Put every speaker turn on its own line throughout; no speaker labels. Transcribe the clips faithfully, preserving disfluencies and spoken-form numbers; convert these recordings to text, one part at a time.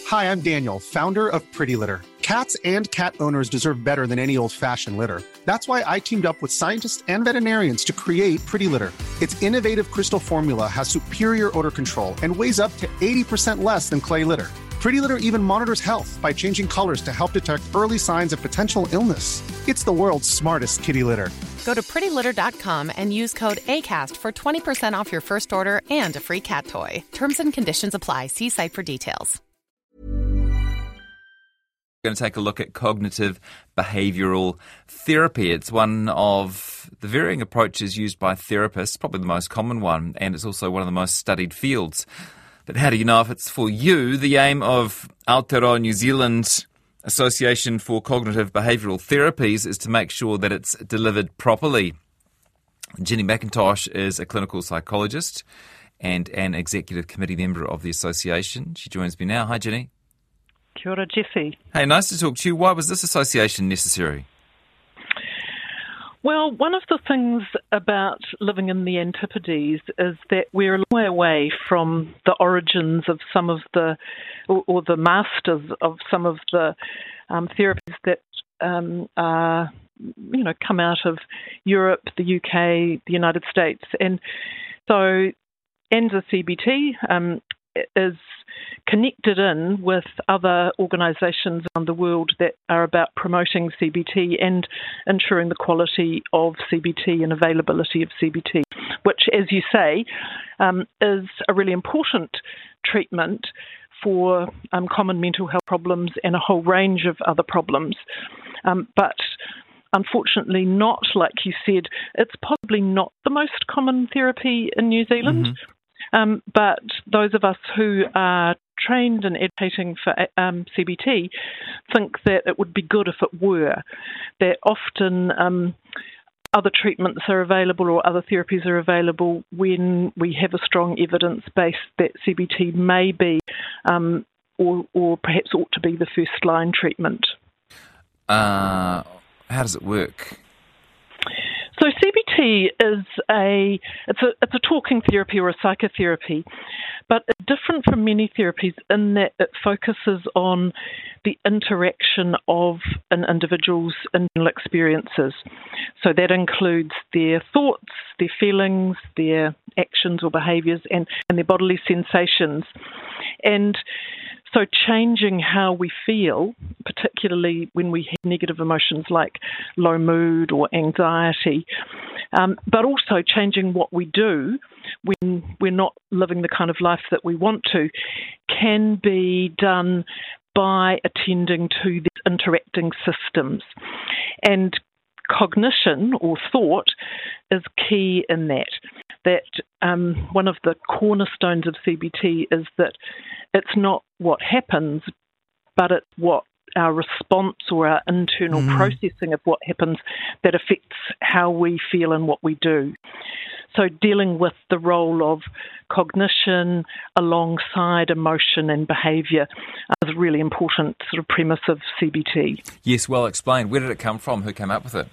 Hi, I'm Daniel, founder of Pretty Litter. Cats and cat owners deserve better than any old-fashioned litter. That's why I teamed up with scientists and veterinarians to create Pretty Litter. Its innovative crystal formula has superior odor control and weighs up to eighty percent less than clay litter. Pretty Litter even monitors health by changing colors to help detect early signs of potential illness. It's the world's smartest kitty litter.
Go to pretty litter dot com and use code ACAST for twenty percent off your first order and a free cat toy. Terms and conditions apply. See site for details.
We're going to take a look at cognitive behavioural therapy. It's one of the varying approaches used by therapists, probably the most common one, and it's also one of the most studied fields. But how do you know if it's for you? The aim of Aotearoa New Zealand Association for Cognitive Behavioural Therapies is to make sure that it's delivered properly. Jenny McIntosh is a clinical psychologist and an executive committee member of the association. She joins me now. Hi, Jenny.
Kia ora, Jesse.
Hey, nice to talk to you. Why was this association necessary?
Well, one of the things about living in the Antipodes is that we're a long way away from the origins of some of the, or, or the masters of some of the um, therapies that um, are, you know, come out of Europe, the U K, the United States. And so N Z A C B T um, is connected in with other organisations around the world that are about promoting C B T and ensuring the quality of C B T and availability of C B T, which, as you say, um, is a really important treatment for um, common mental health problems and a whole range of other problems. Um, but unfortunately not, like you said, it's possibly not the most common therapy in New Zealand. Mm-hmm. Um, but those of us who are trained in educating for um, C B T think that it would be good if it were. That often um, other treatments are available or other therapies are available when we have a strong evidence base that C B T may be um, or, or perhaps ought to be the first line treatment.
Uh, how does it work?
So C B T is a it's a it's a talking therapy or a psychotherapy, but it's different from many therapies in that it focuses on the interaction of an individual's internal experiences. So that includes their thoughts, their feelings, their actions or behaviours, and, and their bodily sensations. And so changing how we feel, particularly when we have negative emotions like low mood or anxiety, um, but also changing what we do when we're not living the kind of life that we want to, can be done by attending to these interacting systems. And cognition or thought is key in that. That um, one of the cornerstones of C B T is that it's not what happens, but it's what our response or our internal mm. processing of what happens that affects how we feel and what we do. So dealing with the role of cognition alongside emotion and behaviour is a really important sort of premise of C B T.
Yes, well explained. Where did it come from? Who came up with it?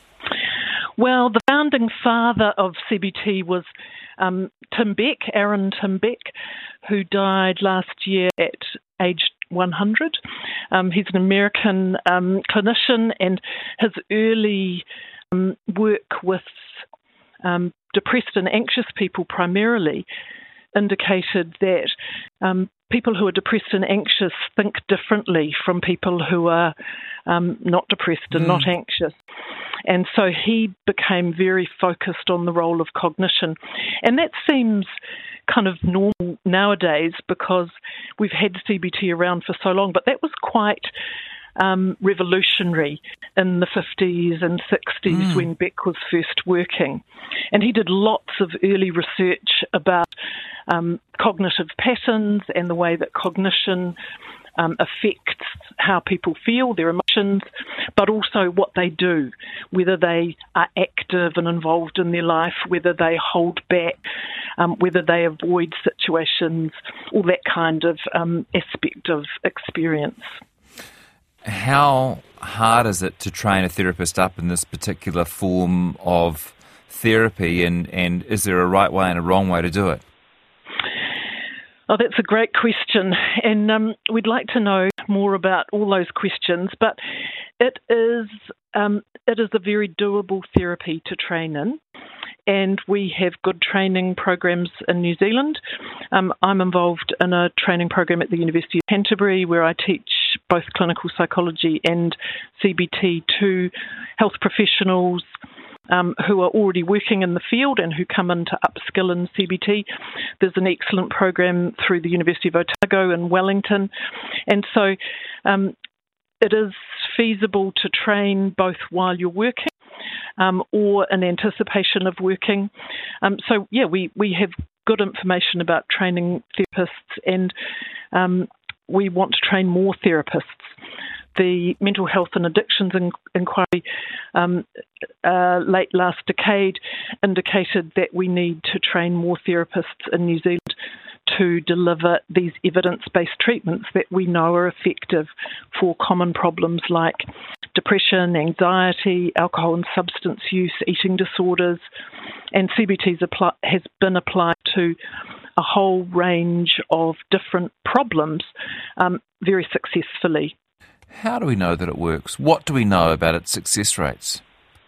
Well, the founding father of C B T was um, Tim Beck, Aaron Tim Beck, who died last year at age one hundred. Um, he's an American um, clinician, and his early um, work with um, depressed and anxious people primarily indicated that um, people who are depressed and anxious think differently from people who are um, not depressed and mm. not anxious. And so he became very focused on the role of cognition. And that seems kind of normal nowadays because we've had C B T around for so long, but that was quite um, revolutionary in the fifties and sixties mm. when Beck was first working. And he did lots of early research about um, cognitive patterns and the way that cognition Um, affects how people feel, their emotions, but also what they do, whether they are active and involved in their life, whether they hold back, um, whether they avoid situations, all that kind of um, aspect of experience.
How hard is it to train a therapist up in this particular form of therapy, and, and is there a right way and a wrong way to do it?
Oh, that's a great question, and um, we'd like to know more about all those questions. But it is um, it is a very doable therapy to train in, and we have good training programs in New Zealand. Um, I'm involved in a training program at the University of Canterbury where I teach both clinical psychology and C B T to health professionals Um, who are already working in the field and who come in to upskill in C B T. There's an excellent program through the University of Otago in Wellington. And so um, it is feasible to train both while you're working um, or in anticipation of working. Um, so, yeah, we, we have good information about training therapists, and um, we want to train more therapists. The Mental Health and Addictions Inquiry um, uh, late last decade indicated that we need to train more therapists in New Zealand to deliver these evidence-based treatments that we know are effective for common problems like depression, anxiety, alcohol and substance use, eating disorders, and C B T has been applied to a whole range of different problems um, very successfully.
How do we know that it works? What do we know about its success rates?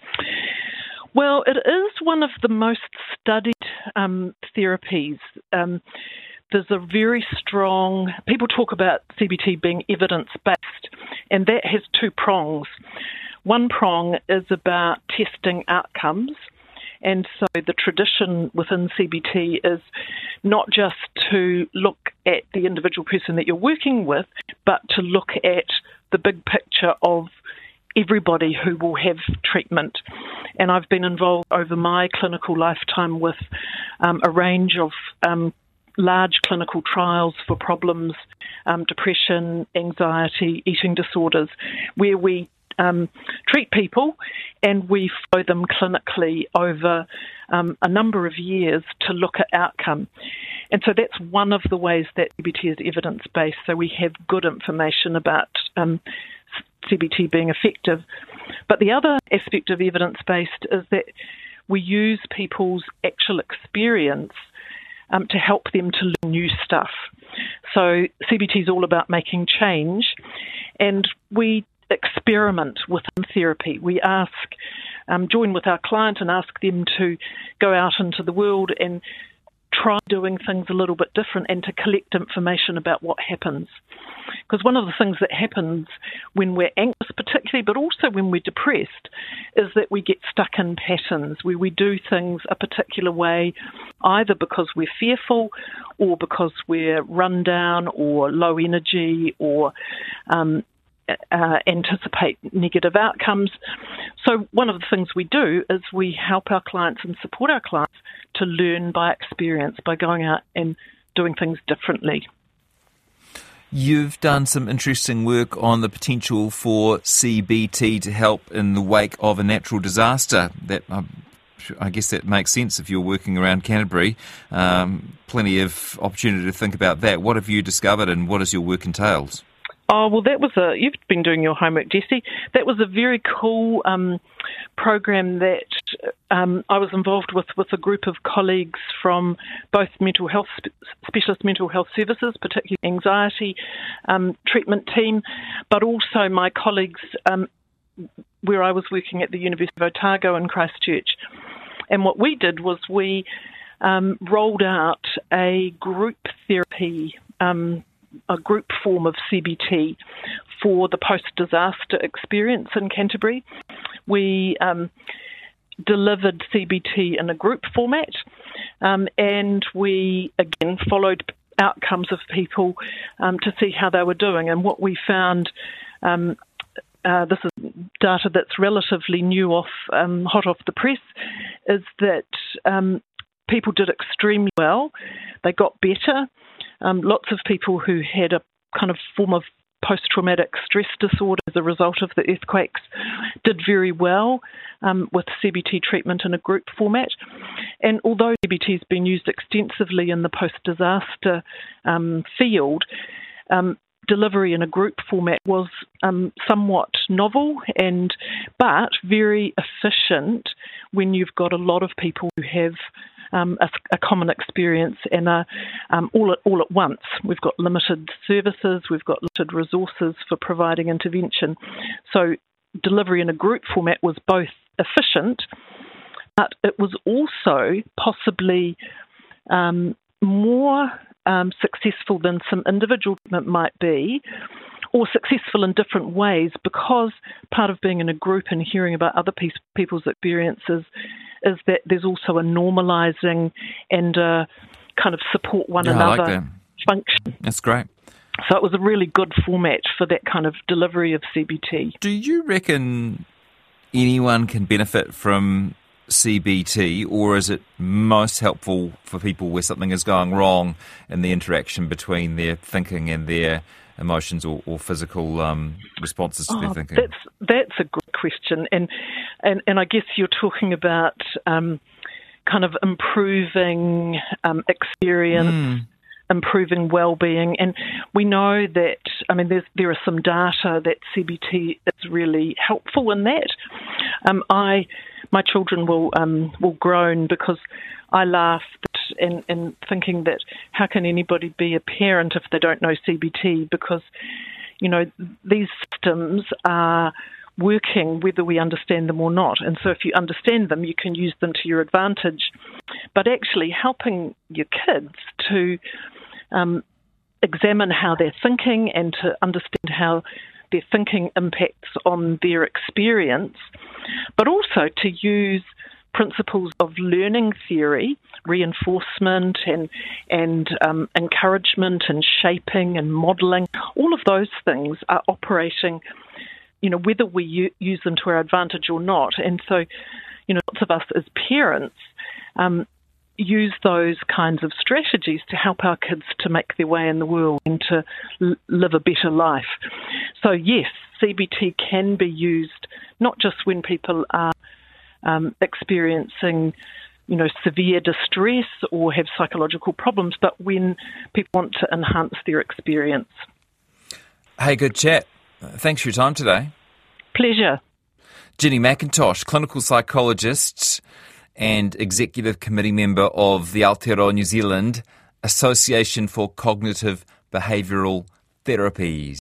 Well, it is one of the most studied um, therapies. Um, there's a very strong, people talk about C B T being evidence-based, and that has two prongs. One prong is about testing outcomes, and so the tradition within C B T is not just to look at the individual person that you're working with, but to look at the big picture of everybody who will have treatment. And I've been involved over my clinical lifetime with um, a range of um, large clinical trials for problems, um, depression, anxiety, eating disorders, where we um, treat people and we follow them clinically over um, a number of years to look at outcome. And so that's one of the ways that C B T is evidence-based. So we have good information about um, C B T being effective. But the other aspect of evidence-based is that we use people's actual experience um, to help them to learn new stuff. So C B T is all about making change, and we experiment within therapy. We ask, um, join with our client and ask them to go out into the world and try doing things a little bit different and to collect information about what happens. Because one of the things that happens when we're anxious particularly, but also when we're depressed, is that we get stuck in patterns where we do things a particular way, either because we're fearful or because we're run down or low energy or um, uh, anticipate negative outcomes. So one of the things we do is we help our clients and support our clients to learn by experience, by going out and doing things differently.
You've done some interesting work on the potential for C B T to help in the wake of a natural disaster. That uh, I guess that makes sense if you're working around Canterbury. Um, plenty of opportunity to think about that. What have you discovered and what has your work entailed?
Oh, well, that was a, you've been doing your homework, Jesse. That was a very cool um, program that um, I was involved with, with a group of colleagues from both mental health, specialist mental health services, particularly anxiety um, treatment team, but also my colleagues um, where I was working at the University of Otago in Christchurch. And what we did was we um, rolled out a group therapy um a group form of C B T for the post-disaster experience in Canterbury. We um, delivered C B T in a group format, um, and we, again, followed outcomes of people um, to see how they were doing. And what we found, um, uh, this is data that's relatively new off, um, hot off the press, is that um, people did extremely well. They got better. Um, lots of people who had a kind of form of post-traumatic stress disorder as a result of the earthquakes did very well um, with C B T treatment in a group format. And although C B T has been used extensively in the post-disaster um, field, um, delivery in a group format was um, somewhat novel, and but very efficient when you've got a lot of people who have um, a, a common experience and a, um, all, at, all at once. We've got limited services, we've got limited resources for providing intervention. So delivery in a group format was both efficient, but it was also possibly um, more um, successful than some individual treatment might be, or successful in different ways, because part of being in a group and hearing about other pe- people's experiences is that there's also a normalising and a kind of support one
yeah,
another
I like that.
function.
That's great.
So it was a really good format for that kind of delivery of C B T.
Do you reckon anyone can benefit from C B T, or is it most helpful for people where something is going wrong in the interaction between their thinking and their emotions or, or physical um, responses to
oh,
their thinking?
That's that's a good question, and and, and I guess you're talking about um, kind of improving um, experience. Mm. Improving well-being, and we know that, I mean, there's, there are some data that C B T is really helpful in that. Um, I, my children will um, will groan because I laughed and, and thinking that how can anybody be a parent if they don't know C B T, because, you know, these systems are working whether we understand them or not. And so if you understand them, you can use them to your advantage. But actually helping your kids to um, examine how they're thinking and to understand how their thinking impacts on their experience, but also to use principles of learning theory, reinforcement and and um, encouragement and shaping and modelling. All of those things are operating, you know, whether we u- use them to our advantage or not. And so, you know, lots of us as parents um, use those kinds of strategies to help our kids to make their way in the world and to l- live a better life. So yes, C B T can be used not just when people are um, experiencing, you know, severe distress or have psychological problems, but when people want to enhance their experience.
Hey, good chat. Thanks for your time today.
Pleasure.
Jenny McIntosh, clinical psychologist and executive committee member of the Aotearoa New Zealand Association for Cognitive Behavioural Therapies.